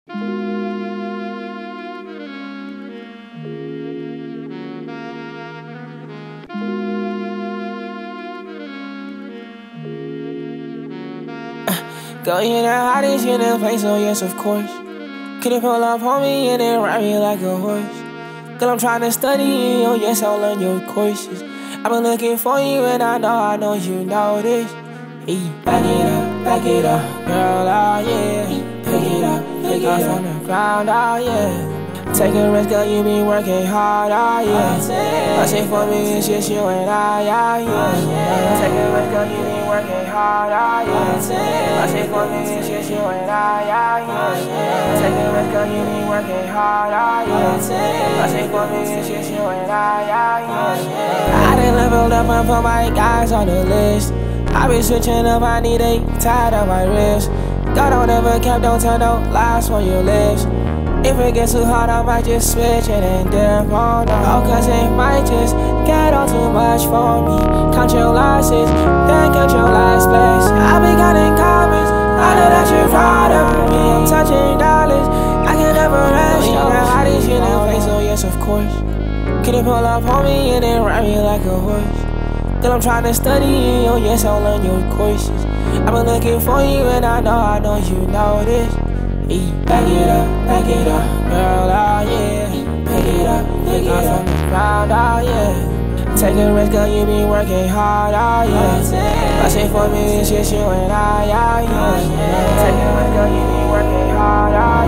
Girl, you're the hottest in the place, so yes, of course. Couldn't pull up on me and then ride me like a horse. Girl, I'm trying to study you, oh yes, I'll learn your courses. I've been looking for you and I know you know this. Hey, back it up, girl, oh yeah. Pick it up from the ground, oh yeah. Take a risk, girl, you be working hard, oh yeah. I say for me, it's just you and I, oh yeah. Take a risk, girl, you be working hard, oh yeah. I say for me, it's just you and I, oh yeah. Take a risk, girl, you be working hard, oh yeah. I say for me, it's just you and I, oh yeah. I done leveled up and put my guys on the list. I be switching up, I need a tied up my wrist. God don't ever cap, don't tell no lies on your lips. If it gets too hard, I might just switch it and dip on them. Oh, cause it might just get on too much for me. Count your losses, then count your last place. I be counting comments, I know that you're proud of me. I'm touching dollars, I can never rest. You know how these shit in place, so yes, of course. Couldn't pull up on me and then ride me like a horse. Girl, I'm trying to study you, oh yes, I'll learn your courses. I've been looking for you and I know you know this. Hey, back it up, girl, oh yeah. Pick it up from the ground, oh yeah. Take a risk, girl, you be working hard, oh yeah. I say for me, it's just you and I, oh yeah. Take a risk, girl, you be working hard, oh yeah.